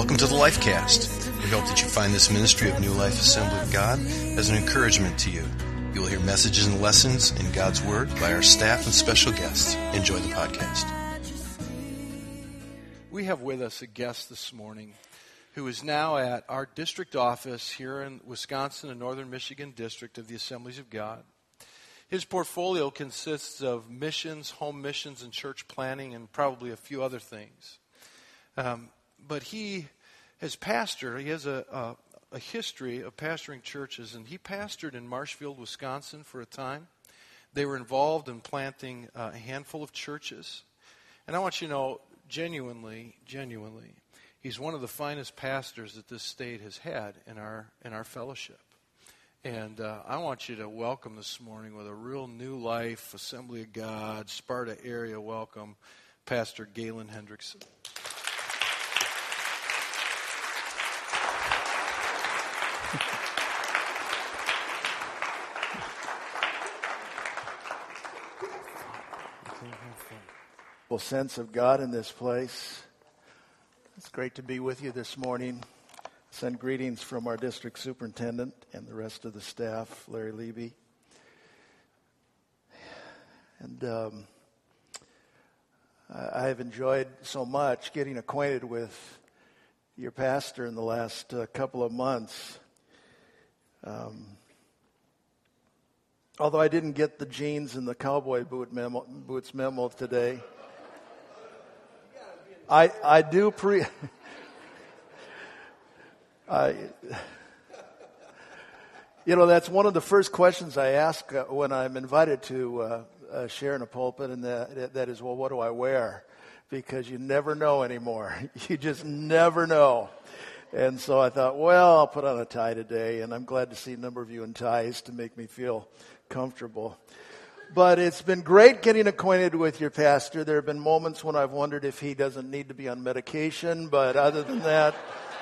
Welcome to the LifeCast. We hope that you find this ministry of New Life Assembly of God as an encouragement to you. You will hear messages and lessons in God's Word by our staff and special guests. Enjoy the podcast. We have with us a guest this morning who is now at our district office here in Wisconsin and Northern Michigan District of the Assemblies of God. His portfolio consists of missions, home missions, and church planning, and probably a few other things. But he has pastored. He has a history of pastoring churches, and he pastored in Marshfield, Wisconsin for a time. They were involved in planting a handful of churches. And I want you to know, genuinely, he's one of the finest pastors that this state has had in our fellowship. And I want you to welcome this morning with a real New Life Assembly of God, Sparta area welcome, Pastor Galen Hendrickson. Sense of God in this place. It's great to be with you this morning. Send greetings from our district superintendent and the rest of the staff, Larry Levy. And I have enjoyed so much getting acquainted with your pastor in the last couple of months. Although I didn't get the jeans and the cowboy boots memo today. I do that's one of the first questions I ask when I'm invited to share in a pulpit, and that is, well, what do I wear? Because you never know anymore. You just never know. And so I thought, well, I'll put on a tie today, and I'm glad to see a number of you in ties to make me feel comfortable. But it's been great getting acquainted with your pastor. There have been moments when I've wondered if he doesn't need to be on medication, but other than that,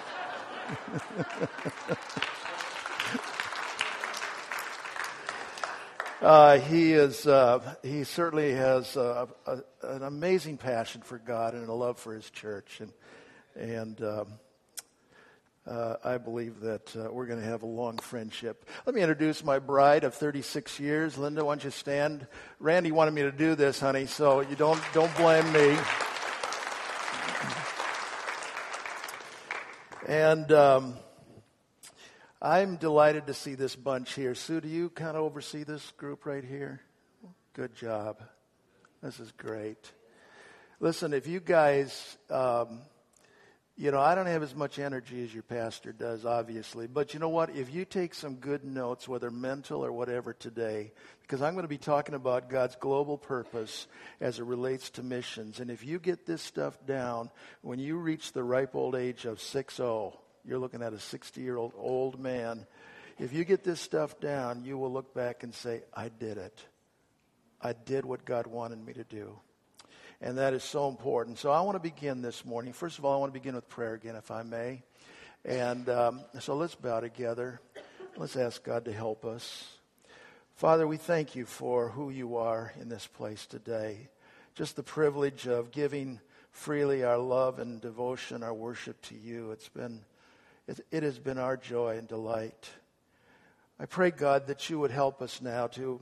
he certainly has an amazing passion for God and a love for his church, and I believe that we're going to have a long friendship. Let me introduce my bride of 36 years. Linda, why don't you stand? Randy wanted me to do this, honey, so you don't blame me. And I'm delighted to see this bunch here. Sue, do you kind of oversee this group right here? Good job. This is great. Listen, if you guys... I don't have as much energy as your pastor does, obviously. But you know what? If you take some good notes, whether mental or whatever today, because I'm going to be talking about God's global purpose as it relates to missions. And if you get this stuff down, when you reach the ripe old age of 60, you're looking at a 60-year-old old man. If you get this stuff down, you will look back and say, I did it. I did what God wanted me to do. And that is so important. So I want to begin this morning. First of all, I want to begin with prayer again, if I may. And so let's bow together. Let's ask God to help us. Father, we thank you for who you are in this place today. Just the privilege of giving freely our love and devotion, our worship to you. It has been our joy and delight. I pray, God, that you would help us now to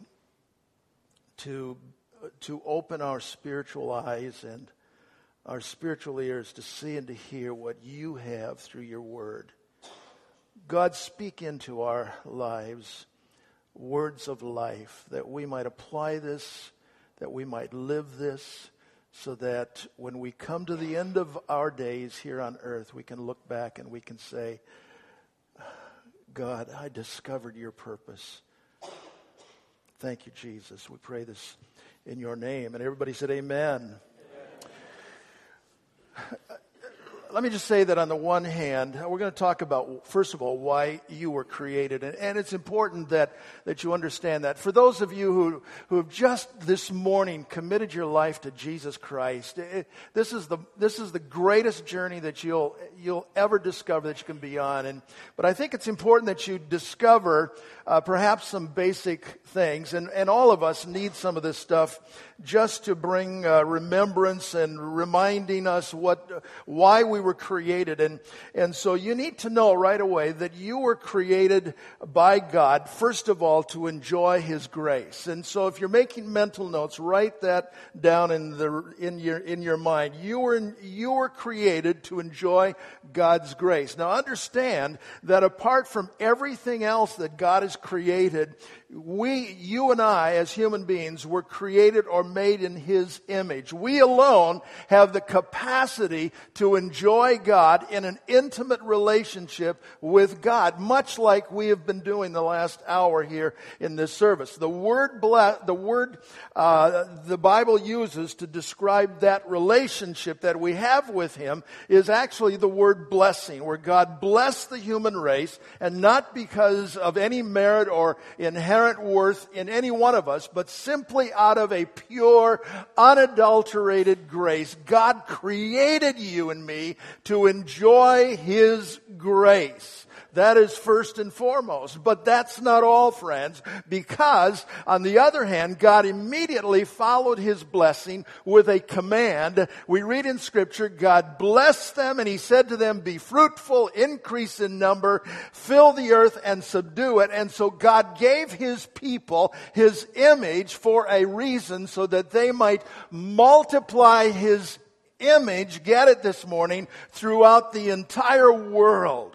open our spiritual eyes and our spiritual ears to see and to hear what you have through your word. God, speak into our lives words of life, that we might apply this, that we might live this, so that when we come to the end of our days here on earth, we can look back and we can say, God, I discovered your purpose. Thank you, Jesus. We pray this in your name. And everybody said amen. Let me just say that on the one hand, we're going to talk about, first of all, why you were created. And it's important that you understand that. For those of you who have just this morning committed your life to Jesus Christ, this is the greatest journey that you'll you'll ever discover that you can be on. But I think it's important that you discover perhaps some basic things. And all of us need some of this stuff just to bring remembrance and reminding us why we were created. And so you need to know right away that you were created by God, first of all, to enjoy His grace. And so if you're making mental notes, write that down in your mind. You were created to enjoy God's grace. Now understand that apart from everything else that God has created, you and I, as human beings, were created or made in His image. We alone have the capacity to enjoy God in an intimate relationship with God, much like we have been doing the last hour here in this service. The word the Bible uses to describe that relationship that we have with Him is actually the word blessing, where God blessed the human race, and not because of any merit or inherent worth in any one of us, but simply out of a pure, unadulterated grace. God created you and me to enjoy His grace. That is first and foremost. But that's not all, friends, because on the other hand, God immediately followed His blessing with a command. We read in Scripture, God blessed them and He said to them, be fruitful, increase in number, fill the earth and subdue it. And so God gave His people His image for a reason, so that they might multiply His image, get it this morning, throughout the entire world.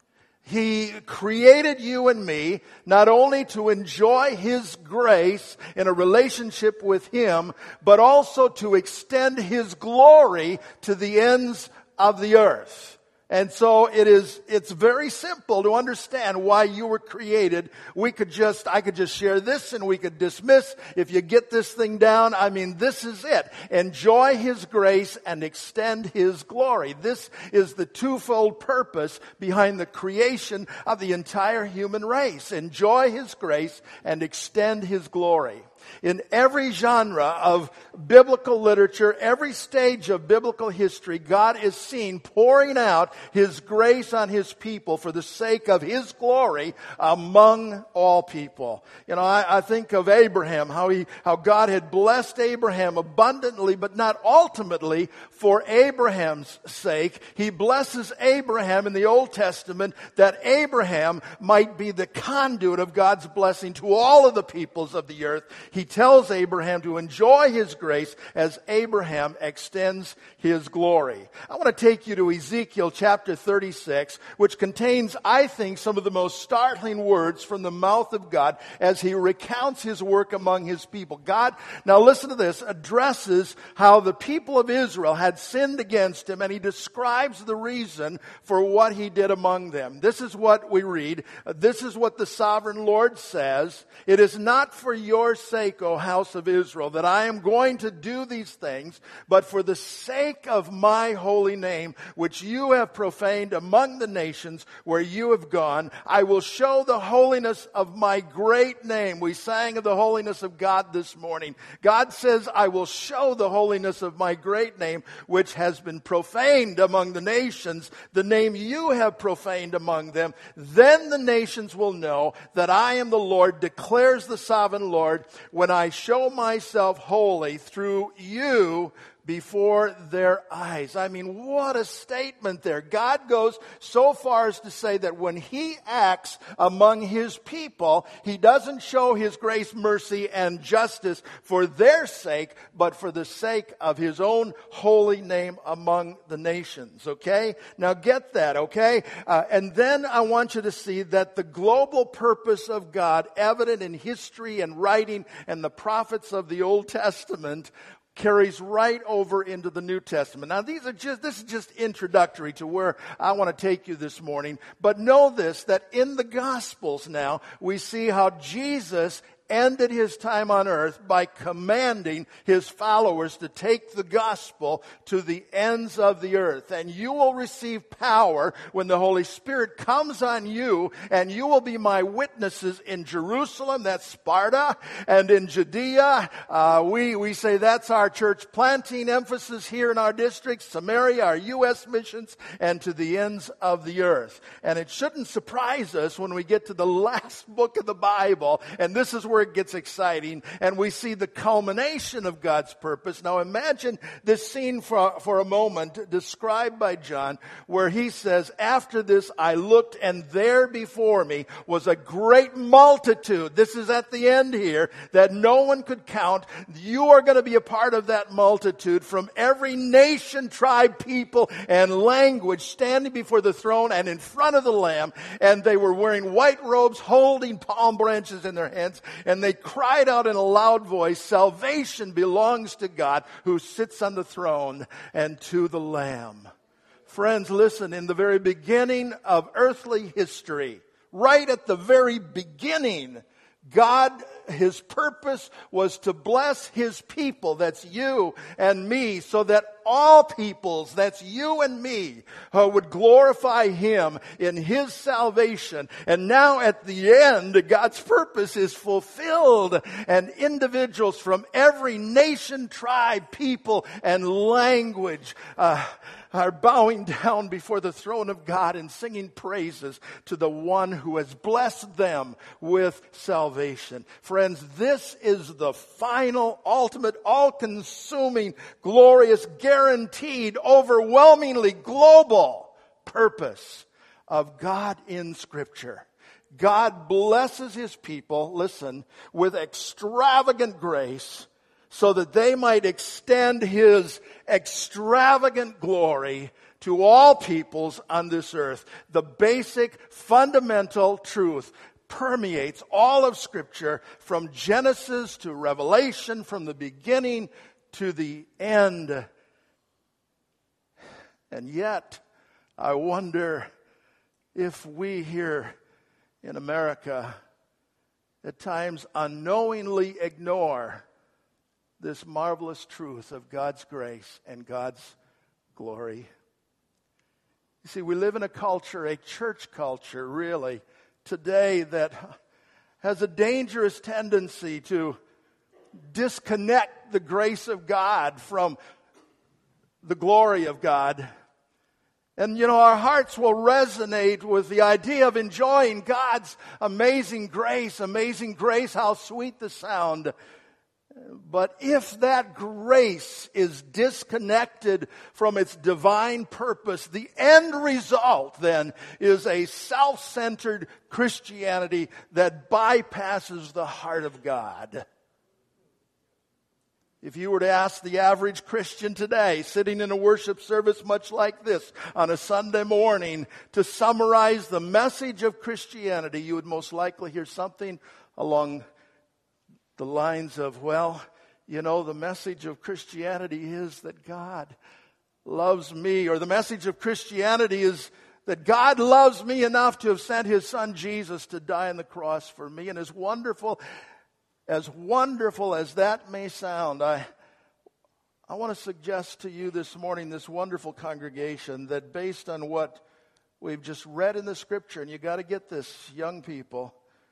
He created you and me not only to enjoy His grace in a relationship with Him, but also to extend His glory to the ends of the earth. And so it's very simple to understand why you were created. I could just share this and we could dismiss. If you get this thing down, this is it. Enjoy His grace and extend His glory. This is the twofold purpose behind the creation of the entire human race. Enjoy His grace and extend His glory. In every genre of biblical literature, every stage of biblical history, God is seen pouring out His grace on His people for the sake of His glory among all people. I think of Abraham, how God had blessed Abraham abundantly, but not ultimately for Abraham's sake. He blesses Abraham in the Old Testament that Abraham might be the conduit of God's blessing to all of the peoples of the earth. He tells Abraham to enjoy His grace as Abraham extends His glory. I want to take you to Ezekiel chapter 36, which contains, I think, some of the most startling words from the mouth of God as He recounts His work among His people. God, now listen to this, addresses how the people of Israel had sinned against Him, and He describes the reason for what He did among them. This is what we read. This is what the sovereign Lord says. It is not for your sake, O house of Israel, that I am going to do these things, but for the sake of my holy name, which you have profaned among the nations where you have gone, I will show the holiness of my great name. We sang of the holiness of God this morning. God says, I will show the holiness of my great name, which has been profaned among the nations, the name you have profaned among them. Then the nations will know that I am the Lord, declares the sovereign Lord, when I show myself holy through you before their eyes. What a statement there. God goes so far as to say that when He acts among His people, He doesn't show His grace, mercy, and justice for their sake, but for the sake of His own holy name among the nations. Okay? Now get that, okay? And then I want you to see that the global purpose of God, evident in history and writing and the prophets of the Old Testament, carries right over into the New Testament. Now, this is just introductory to where I want to take you this morning. But know this, that in the Gospels now, we see how Jesus ended his time on earth by commanding his followers to take the gospel to the ends of the earth. And you will receive power when the Holy Spirit comes on you, and you will be my witnesses in Jerusalem, that's Sparta, and in Judea. We say that's our church planting emphasis here in our district, Samaria, our U.S. missions, and to the ends of the earth. And it shouldn't surprise us when we get to the last book of the Bible, and this is where it gets exciting, and we see the culmination of God's purpose. Now imagine this scene for a moment, described by John, where he says, after this I looked, and there before me was a great multitude. This is at the end here, that no one could count. You are going to be a part of that multitude from every nation, tribe, people, and language, standing before the throne and in front of the Lamb. And they were wearing white robes, holding palm branches in their hands, and they cried out in a loud voice, salvation belongs to God who sits on the throne and to the Lamb. Friends, listen, in the very beginning of earthly history, right at the very beginning, God, his purpose was to bless his people, that's you and me, so that all peoples, that's you and me, would glorify him in his salvation. And now at the end, God's purpose is fulfilled, and individuals from every nation, tribe, people, and language are bowing down before the throne of God and singing praises to the one who has blessed them with salvation. Friends, this is the final, ultimate, all-consuming, glorious, guaranteed, overwhelmingly global purpose of God in Scripture. God blesses his people, listen, with extravagant grace, so that they might extend his extravagant glory to all peoples on this earth. The basic, fundamental truth permeates all of Scripture, from Genesis to Revelation, from the beginning to the end. And yet, I wonder if we here in America at times unknowingly ignore this marvelous truth of God's grace and God's glory. You see, we live in a culture, a church culture, really, today that has a dangerous tendency to disconnect the grace of God from the glory of God. And, our hearts will resonate with the idea of enjoying God's amazing grace, how sweet the sound. But if that grace is disconnected from its divine purpose, the end result then is a self-centered Christianity that bypasses the heart of God. If you were to ask the average Christian today, sitting in a worship service much like this on a Sunday morning, to summarize the message of Christianity, you would most likely hear something along the lines of, the message of Christianity is that God loves me, or the message of Christianity is that God loves me enough to have sent his son Jesus to die on the cross for me. And as wonderful as that may sound, I want to suggest to you this morning, this wonderful congregation, that based on what we've just read in the Scripture, and you got to get this, young people,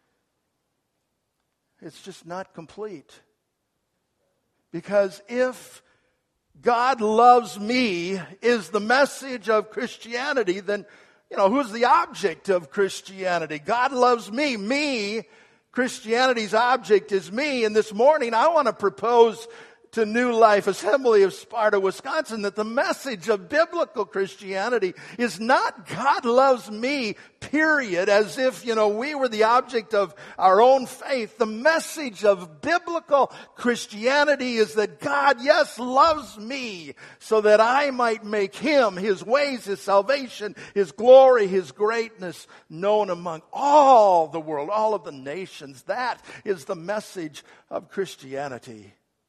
it's just not complete. Because if God loves me is the message of Christianity, then, who's the object of Christianity? God loves me. Me, Christianity's object is me. And this morning I want to propose to New Life Assembly of Sparta, Wisconsin, that the message of biblical Christianity is not God loves me, period, as if, we were the object of our own faith. The message of biblical Christianity is that God, yes, loves me so that I might make him, his ways, his salvation, his glory, his greatness known among all the world, all of the nations. That is the message of Christianity.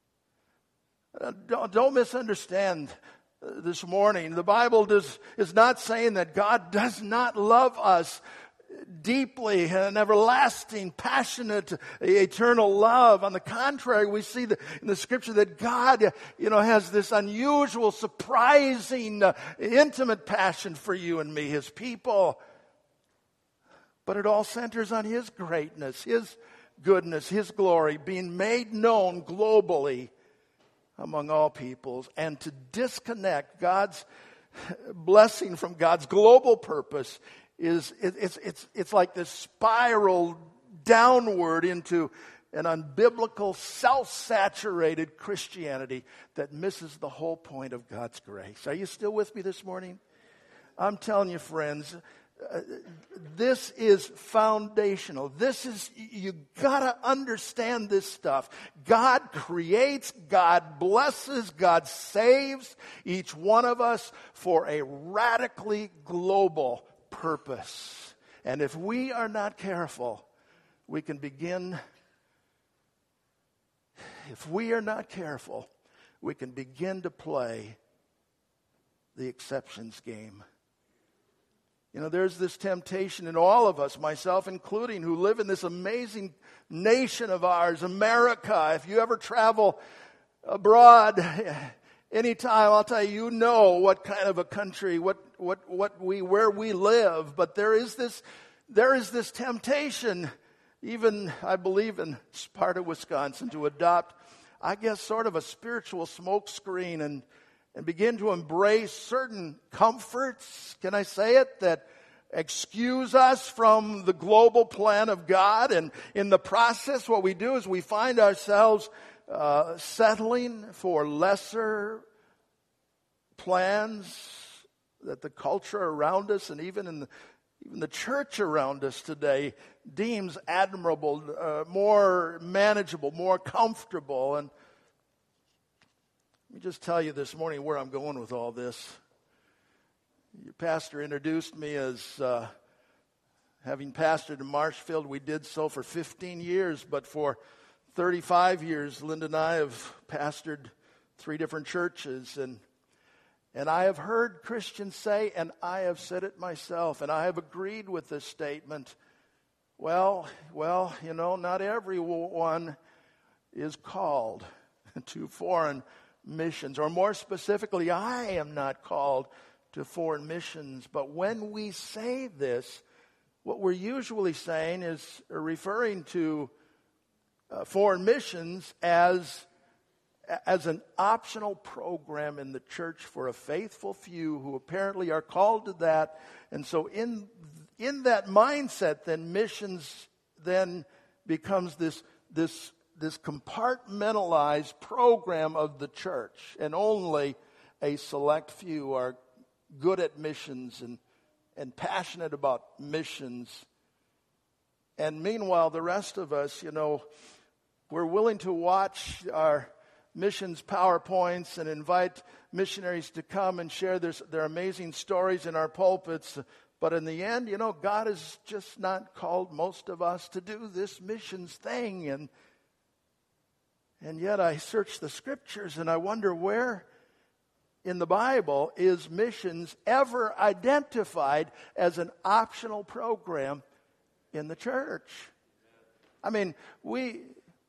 Don't misunderstand this morning. The Bible is not saying that God does not love us deeply and everlasting, passionate, eternal love. On the contrary, we see in the Scripture that God, has this unusual, surprising, intimate passion for you and me, His people. But it all centers on His greatness, His goodness, His glory being made known globally among all peoples. And to disconnect God's blessing from God's global purpose it's like this spiral downward into an unbiblical, self-saturated Christianity that misses the whole point of God's grace. Are you still with me this morning? I'm telling you, friends, this is foundational. You gotta understand this stuff. God creates, God blesses, God saves each one of us for a radically global purpose. And if we are not careful, we can begin to play the exceptions game. There's this temptation in all of us, myself including, who live in this amazing nation of ours, America. If you ever travel abroad, anytime, I'll tell you, what kind of a country, where we live. But there is this temptation, even I believe in Sparta, Wisconsin, to adopt, I guess, sort of a spiritual smokescreen and begin to embrace certain comforts, can I say it, that excuse us from the global plan of God. And in the process, what we do is we find ourselves settling for lesser plans that the culture around us and even the church around us today deems admirable, more manageable, more comfortable. And let me just tell you this morning where I'm going with all this. Your pastor introduced me as having pastored in Marshfield. We did so for 15 years, but for 35 years, Linda and I have pastored 3 different churches. And I have heard Christians say, and I have said it myself, and I have agreed with this statement, well, not everyone is called to foreign missions, or more specifically, I am not called to foreign missions. But when we say this, what we're usually saying is referring to foreign missions as an optional program in the church for a faithful few who apparently are called to that. And so in that mindset, then missions then becomes this compartmentalized program of the church, and only a select few are good at missions and passionate about missions. And meanwhile, the rest of us, we're willing to watch our missions PowerPoints and invite missionaries to come and share their amazing stories in our pulpits. But in the end, God has just not called most of us to do this missions thing. And yet I search the Scriptures and I wonder, where in the Bible is missions ever identified as an optional program in the church? I mean, we've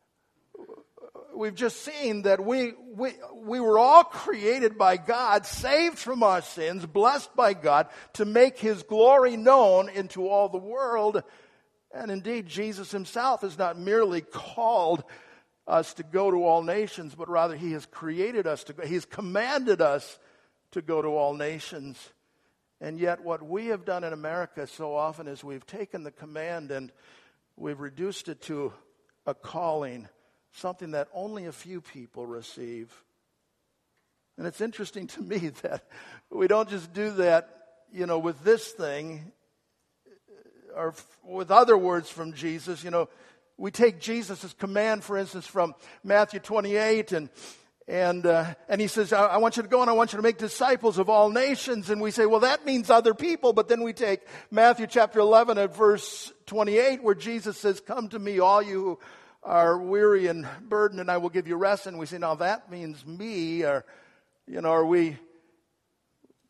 just seen that we were all created by God, saved from our sins, blessed by God to make His glory known into all the world. And indeed, Jesus Himself is not merely called us to go to all nations, but rather He has created us to go. He's commanded us to go to all nations. And yet what we have done in America so often is we've taken the command and we've reduced it to a calling, something that only a few people receive. And it's interesting to me that we don't just do that, with this thing, or with other words from Jesus. We take Jesus' command, for instance, from Matthew 28, and He says, I want you to go and I want you to make disciples of all nations. And we say, well, that means other people. But then we take Matthew chapter 11 at verse 28, where Jesus says, come to me, all you who are weary and burdened, and I will give you rest. And we say, now that means me. Or,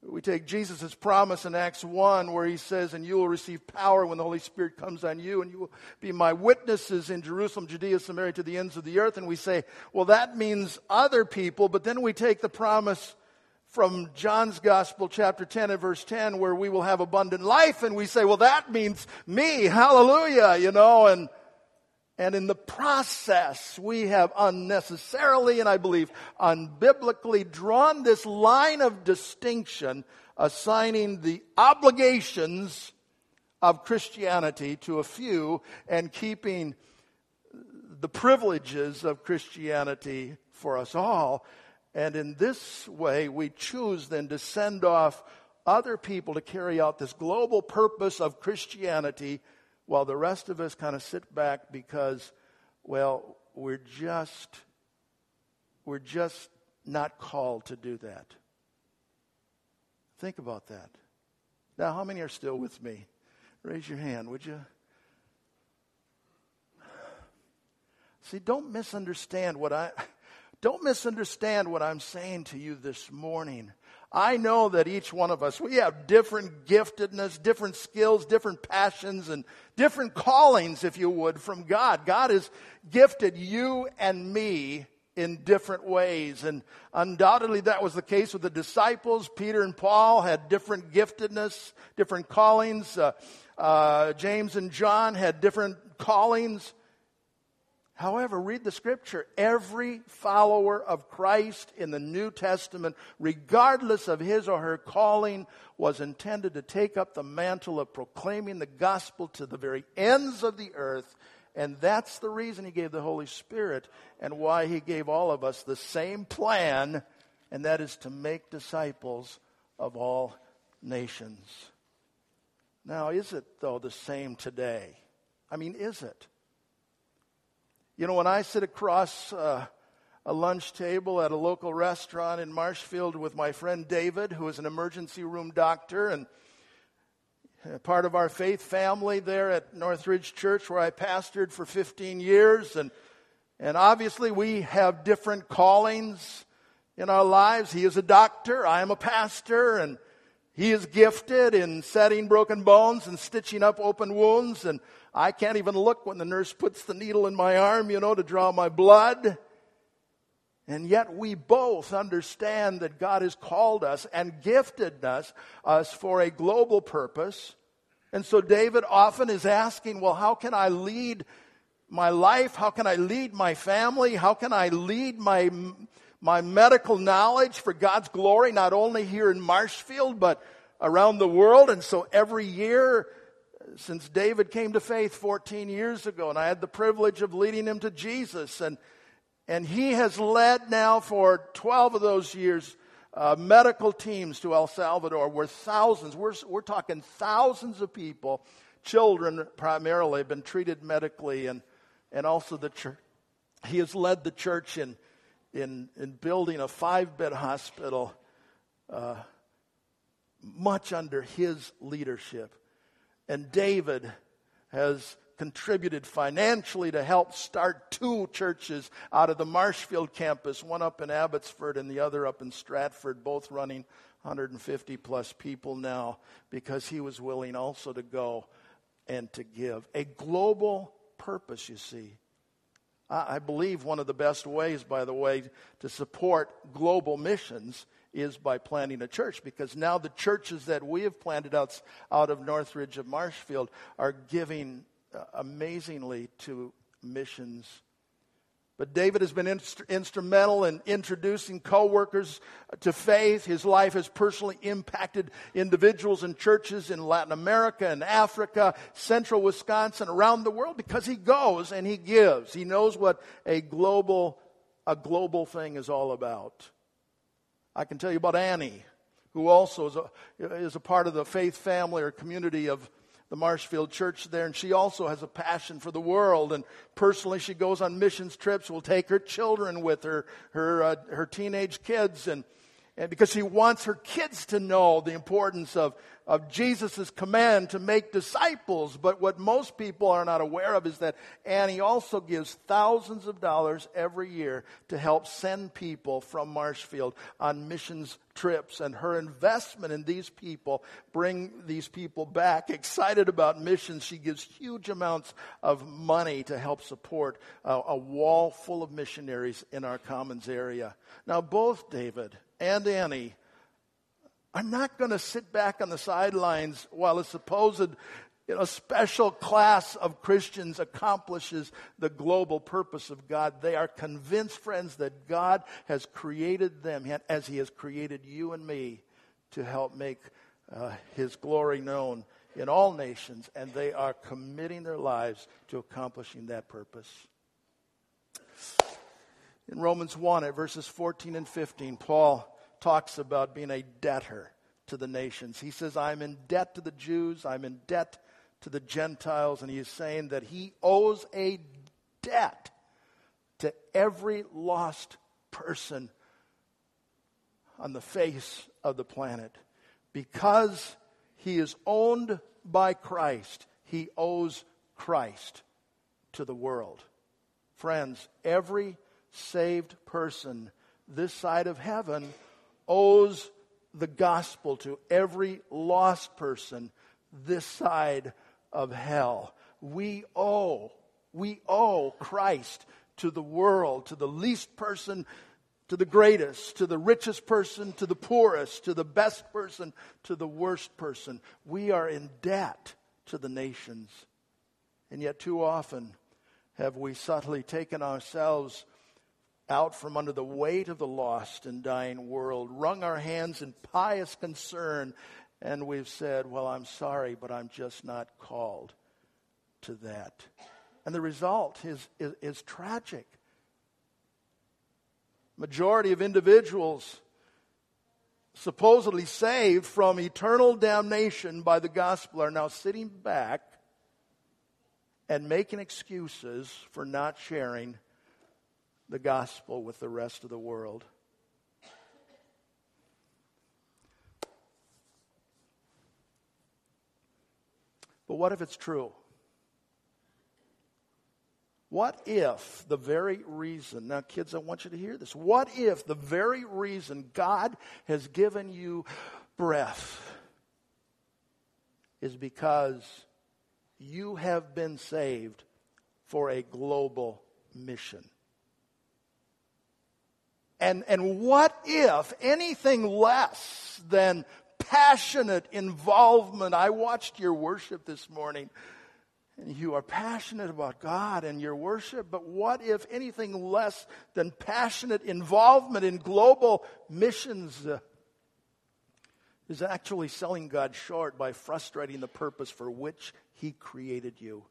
We take Jesus' promise in Acts 1 where he says, and you will receive power when the Holy Spirit comes on you, and you will be my witnesses in Jerusalem, Judea, Samaria, to the ends of the earth. And we say, well, that means other people. But then we take the promise from John's Gospel, chapter 10 and verse 10, where we will have abundant life. And we say, well, that means me. Hallelujah, And in the process, we have unnecessarily, and I believe unbiblically, drawn this line of distinction, assigning the obligations of Christianity to a few and keeping the privileges of Christianity for us all. And in this way, we choose then to send off other people to carry out this global purpose of Christianity, while the rest of us kind of sit back because, well, we're just not called to do that. Think about that. Now, how many are still with me? Raise your hand, would you? See, don't misunderstand what I'm saying to you this morning. I know that each one of us, we have different giftedness, different skills, different passions, and different callings, if you would, from God. God has gifted you and me in different ways. And undoubtedly that was the case with the disciples. Peter and Paul had different giftedness, different callings. James and John had different callings. However, read the scripture. Every follower of Christ in the New Testament, regardless of his or her calling, was intended to take up the mantle of proclaiming the gospel to the very ends of the earth. And that's the reason he gave the Holy Spirit and why he gave all of us the same plan, and that is to make disciples of all nations. Now, is it, though, the same today? I mean, is it? When I sit across a lunch table at a local restaurant in Marshfield with my friend David, who is an emergency room doctor and part of our faith family there at Northridge Church, where I pastored for 15 years. And obviously we have different callings in our lives. He is a doctor, I am a pastor, and he is gifted in setting broken bones and stitching up open wounds, and I can't even look when the nurse puts the needle in my arm, to draw my blood. And yet we both understand that God has called us and gifted us for a global purpose. And so David often is asking, well, how can I lead my life? How can I lead my family? How can I lead my medical knowledge for God's glory, not only here in Marshfield, but around the world? And so every year, since David came to faith 14 years ago, and I had the privilege of leading him to Jesus, and he has led now for 12 of those years medical teams to El Salvador, where thousands, we're talking thousands of people, children primarily, have been treated medically, and also the church. He has led the church in building a 5-bed hospital, much under his leadership. And David has contributed financially to help start 2 churches out of the Marshfield campus, one up in Abbotsford and the other up in Stratford, both running 150 plus people now, because he was willing also to go and to give. A global purpose, you see. I believe one of the best ways, by the way, to support global missions is by planting a church, because now the churches that we have planted out of Northridge of Marshfield are giving amazingly to missions. But David has been instrumental in introducing co-workers to faith. His life has personally impacted individuals and churches in Latin America and Africa, central Wisconsin, around the world, because he goes and he gives. He knows what a global thing is all about. I can tell you about Annie, who also is a part of the faith family or community of the Marshfield Church there, and she also has a passion for the world, and personally she goes on missions trips, will take her children with her teenage kids, and And because she wants her kids to know the importance of Jesus' command to make disciples. But what most people are not aware of is that Annie also gives thousands of dollars every year to help send people from Marshfield on missions trips. And her investment in these people bring these people back excited about missions. She gives huge amounts of money to help support a wall full of missionaries in our Commons area. Now, both David and Annie are not going to sit back on the sidelines while a supposed special class of Christians accomplishes the global purpose of God. They are convinced, friends, that God has created them as He has created you and me to help make His glory known in all nations, and they are committing their lives to accomplishing that purpose. In Romans 1, at verses 14 and 15, Paul talks about being a debtor to the nations. He says, I'm in debt to the Jews, I'm in debt to the Gentiles, and he is saying that he owes a debt to every lost person on the face of the planet. Because he is owned by Christ, he owes Christ to the world. Friends, every saved person this side of heaven owes the gospel to every lost person this side of hell. We owe Christ to the world, to the least person, to the greatest, to the richest person, to the poorest, to the best person, to the worst person. We are in debt to the nations. And yet too often have we subtly taken ourselves out from under the weight of the lost and dying world, wrung our hands in pious concern, and we've said, well, I'm sorry, but I'm just not called to that. And the result is tragic. Majority of individuals supposedly saved from eternal damnation by the gospel are now sitting back and making excuses for not sharing the gospel with the rest of the world. But what if it's true? What if the very reason, now kids, I want you to hear this. What if the very reason God has given you breath is because you have been saved for a global mission? And what if anything less than passionate involvement? I watched your worship this morning, and you are passionate about God and your worship, but what if anything less than passionate involvement in global missions is actually selling God short by frustrating the purpose for which He created you?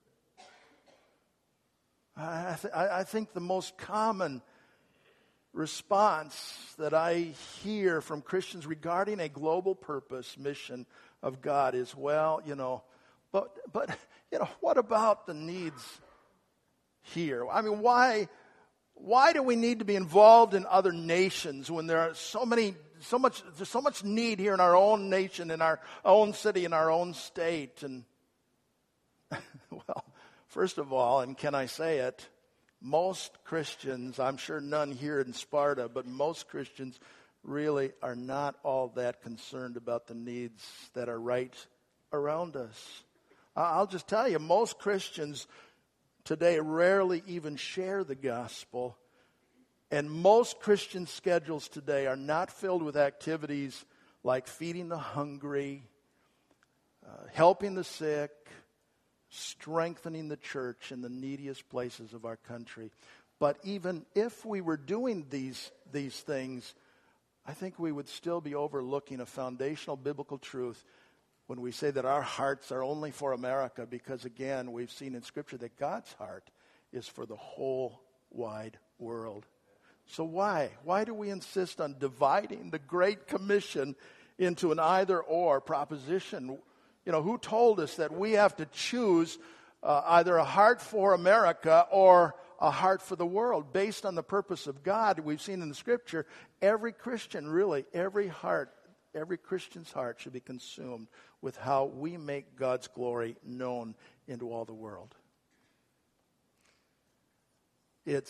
I think the most common response that I hear from Christians regarding a global purpose mission of God is, well, but what about the needs here? I mean, why do we need to be involved in other nations when there are so much need here in our own nation, in our own city, in our own state? And well, first of all, and can I say it, most Christians, I'm sure none here in Sparta, but most Christians really are not all that concerned about the needs that are right around us. I'll just tell you, most Christians today rarely even share the gospel, and most Christian schedules today are not filled with activities like feeding the hungry, helping the sick, strengthening the church in the neediest places of our country. But even if we were doing these things, I think we would still be overlooking a foundational biblical truth when we say that our hearts are only for America, because again, we've seen in Scripture that God's heart is for the whole wide world. So why? Why do we insist on dividing the Great Commission into an either-or proposition? Who told us that we have to choose either a heart for America or a heart for the world based on the purpose of God. We've seen in the Scripture, every Christian, really, every Christian's heart should be consumed with how we make God's glory known into all the world. It's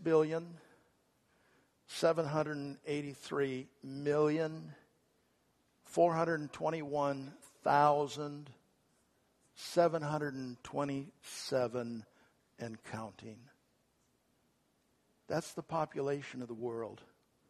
6,783,421,727 and counting. That's the population of the world.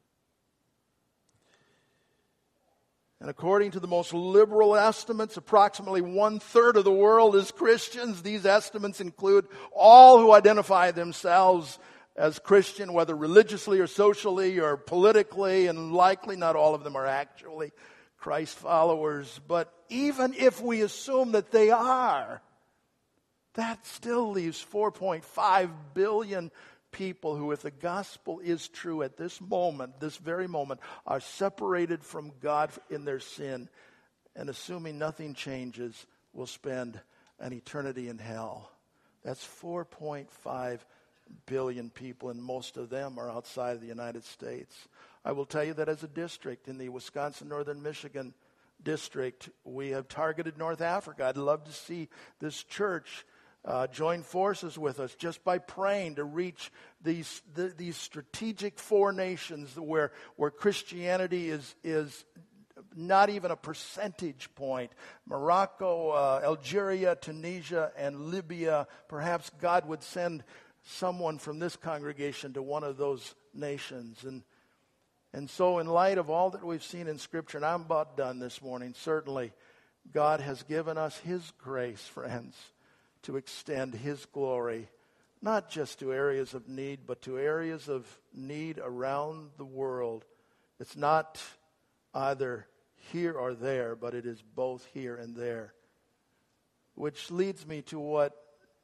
And according to the most liberal estimates, approximately 1/3 of the world is Christians. These estimates include all who identify themselves as Christian, whether religiously or socially or politically, and likely not all of them are actually Christ followers. But even if we assume that they are, that still leaves 4.5 billion people who, if the gospel is true at this moment, this very moment, are separated from God in their sin, and assuming nothing changes, will spend an eternity in hell. That's 4.5 billion people, and most of them are outside of the United States. I will tell you that as a district in the Wisconsin Northern Michigan district, we have targeted North Africa. I'd love to see this church join forces with us just by praying to reach these strategic four nations where Christianity is not even a percentage point. Morocco, Algeria, Tunisia, and Libya. Perhaps God would send someone from this congregation to one of those nations. And so in light of all that we've seen in Scripture, and I'm about done this morning, certainly God has given us His grace, friends, to extend His glory, not just to areas of need, but to areas of need around the world. It's not either here or there, but it is both here and there. Which leads me to what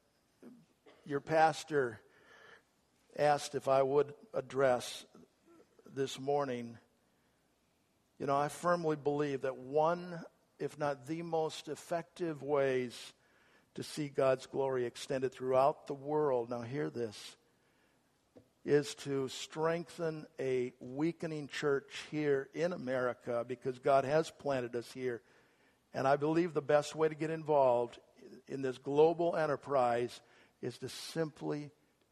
your pastor asked if I would address this morning. You know, I firmly believe that one, if not the most effective ways to see God's glory extended throughout the world, now hear this, is to strengthen a weakening church here in America, because God has planted us here. And I believe the best way to get involved in this global enterprise is to simply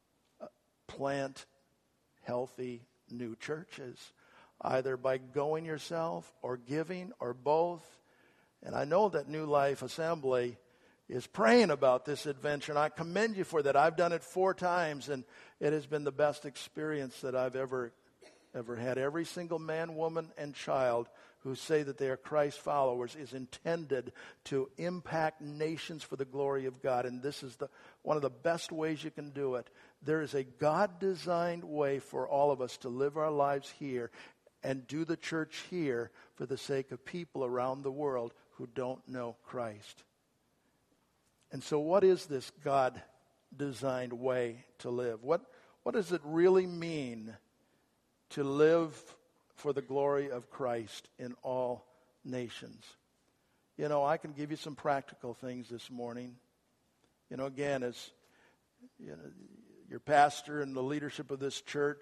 plant healthy new churches, either by going yourself or giving or both. And I know that New Life Assembly is praying about this adventure, and I commend you for that. I've done it 4 times, and it has been the best experience that I've ever had. Every single man, woman, and child who say that they are Christ followers is intended to impact nations for the glory of God, and this is one of the best ways you can do it. There is a God-designed way for all of us to live our lives here and do the church here for the sake of people around the world who don't know Christ. And so what is this God-designed way to live? What does it really mean to live for the glory of Christ in all nations? You know, I can give you some practical things this morning. You know, again, as you know, your pastor and the leadership of this church,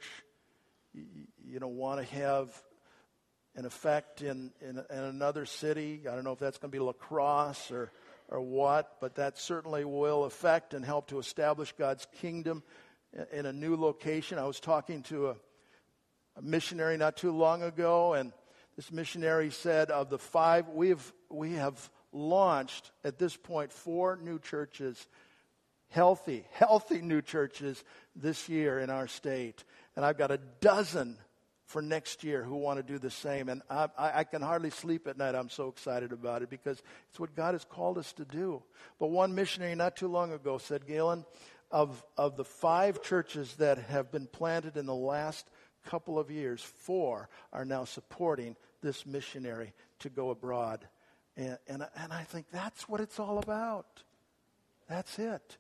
you know, want to have an effect in another city. I don't know if that's going to be La Crosse or what, but that certainly will affect and help to establish God's kingdom in a new location. I was talking to a missionary not too long ago, and this missionary said of the 5, we have launched at this point 4 new churches, healthy new churches this year in our state. And I've got a dozen for next year who want to do the same. And I can hardly sleep at night. I'm so excited about it because it's what God has called us to do. But one missionary not too long ago said, Galen, of the 5 churches that have been planted in the last couple of years, 4 are now supporting this missionary to go abroad. And I think that's what it's all about. That's it.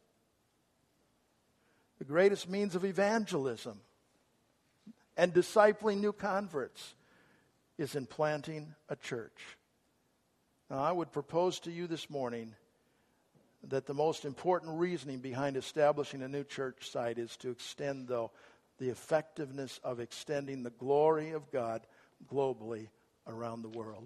The greatest means of evangelism and discipling new converts is in planting a church. Now, I would propose to you this morning that the most important reasoning behind establishing a new church site is to extend, though, the effectiveness of extending the glory of God globally around the world.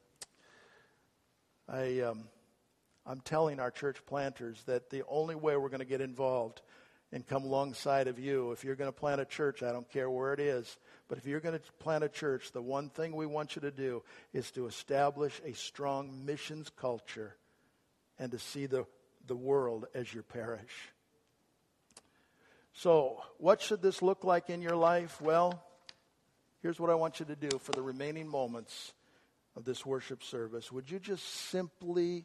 I'm telling our church planters that the only way we're going to get involved and come alongside of you, if you're going to plant a church, I don't care where it is, but if you're going to plant a church, the one thing we want you to do is to establish a strong missions culture and to see the world as your parish. So, what should this look like in your life? Well, here's what I want you to do for the remaining moments of this worship service. Would you just simply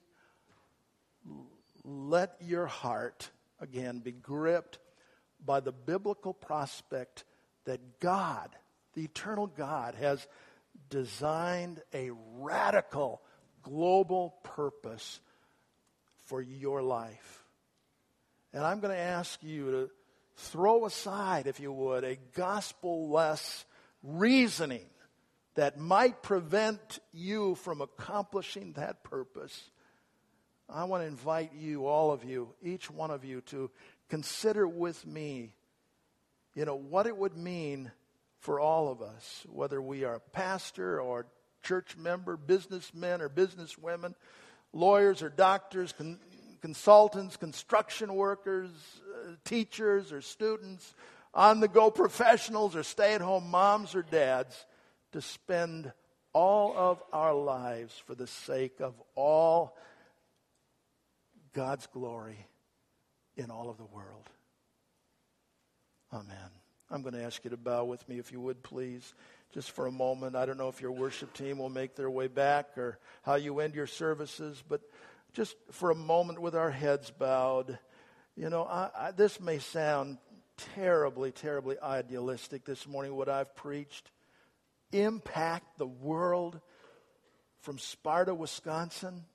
let your heart, again, be gripped by the biblical prospect that God, the eternal God, has designed a radical global purpose for your life. And I'm going to ask you to throw aside, if you would, a gospel-less reasoning that might prevent you from accomplishing that purpose. I want to invite you, all of you, each one of you, to consider with me, what it would mean for all of us, whether we are a pastor or church member, businessmen or businesswomen, lawyers or doctors, consultants, construction workers, teachers or students, on-the-go professionals or stay-at-home moms or dads, to spend all of our lives for the sake of all God's glory in all of the world. Amen. I'm going to ask you to bow with me, if you would, please, just for a moment. I don't know if your worship team will make their way back or how you end your services, but just for a moment with our heads bowed. This may sound terribly, terribly idealistic this morning, what I've preached. Impact the world from Sparta, Wisconsin.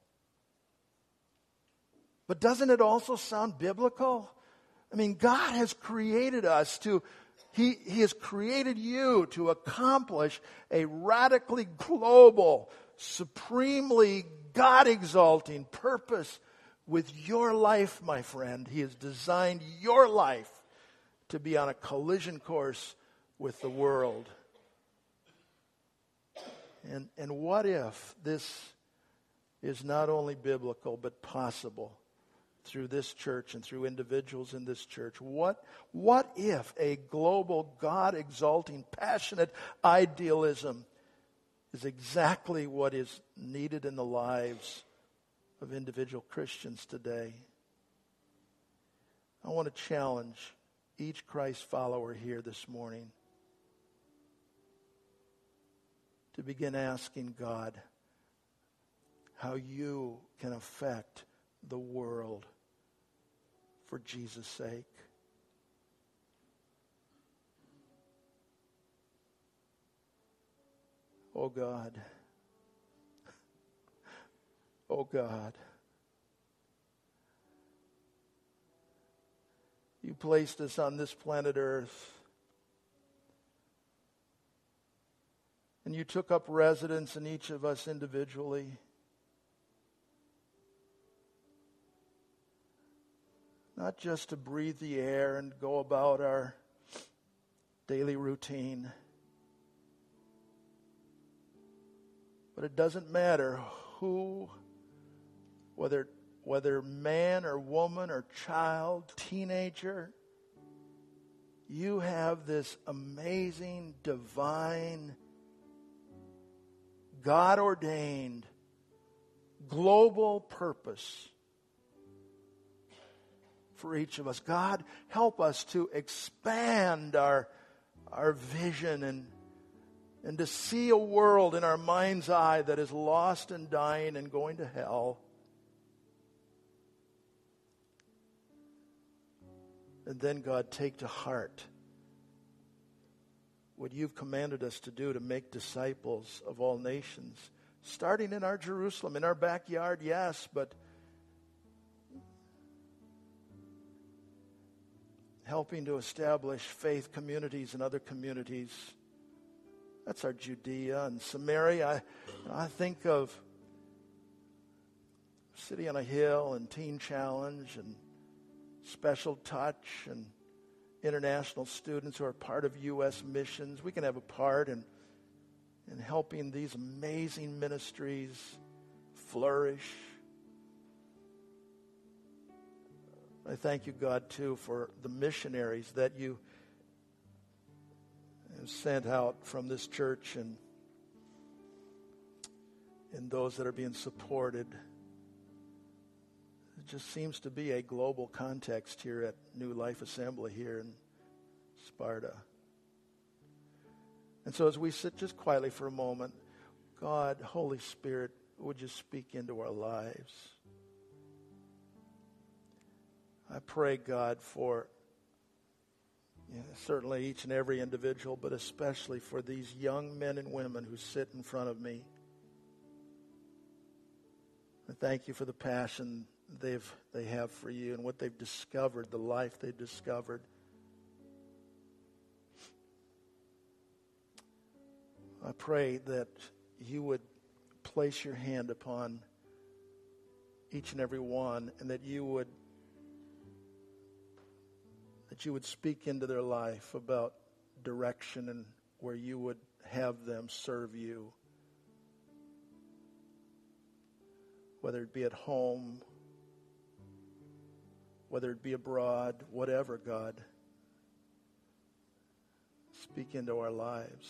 But doesn't it also sound biblical? I mean, God has created us He has created you to accomplish a radically global, supremely God-exalting purpose with your life, my friend. He has designed your life to be on a collision course with the world. And what if this is not only biblical but possible through this church and through individuals in this church? What if a global, God-exalting, passionate idealism is exactly what is needed in the lives of individual Christians today? I want to challenge each Christ follower here this morning to begin asking God how you can affect the world for Jesus' sake. Oh God. Oh God. You placed us on this planet Earth. And you took up residence in each of us individually. Not just to breathe the air and go about our daily routine. But it doesn't matter who, whether man or woman or child, teenager, you have this amazing, divine, God-ordained, global purpose for each of us. God, help us to expand our vision and to see a world in our mind's eye that is lost and dying and going to hell. And then, God, take to heart what you've commanded us to do to make disciples of all nations, starting in our Jerusalem, in our backyard, yes, but helping to establish faith communities in other communities. That's our Judea and Samaria. I think of City on a Hill and Teen Challenge and Special Touch and international students who are part of U.S. missions. We can have a part in helping these amazing ministries flourish. I thank you, God, too, for the missionaries that you have sent out from this church and those that are being supported. It just seems to be a global context here at New Life Assembly here in Sparta. And so as we sit just quietly for a moment, God, Holy Spirit, would you speak into our lives? I pray, God, for certainly each and every individual, but especially for these young men and women who sit in front of me. I thank you for the passion they have for you and what they've discovered, the life they've discovered. I pray that you would place your hand upon each and every one, and that you would speak into their life about direction and where you would have them serve you. Whether it be at home, whether it be abroad, whatever, God, speak into our lives.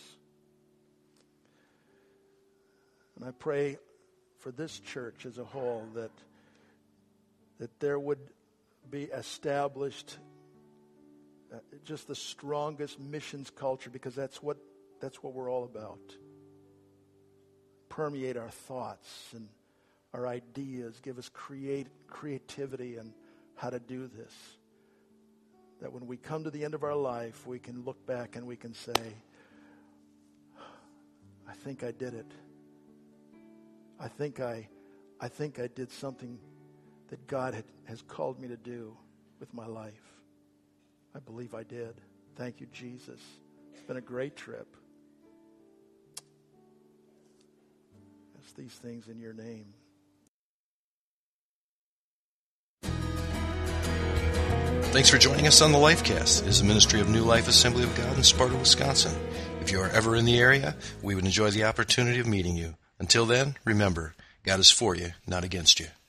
And I pray for this church as a whole that there would be established just the strongest missions culture, because that's what we're all about. Permeate our thoughts and our ideas, give us creativity and how to do this. That when we come to the end of our life, we can look back and we can say, I think I did it. I think I did something that God has called me to do with my life. I believe I did. Thank you, Jesus. It's been a great trip. Ask these things in your name. Thanks for joining us on the Lifecast. It is a ministry of New Life Assembly of God in Sparta, Wisconsin. If you are ever in the area, we would enjoy the opportunity of meeting you. Until then, remember, God is for you, not against you.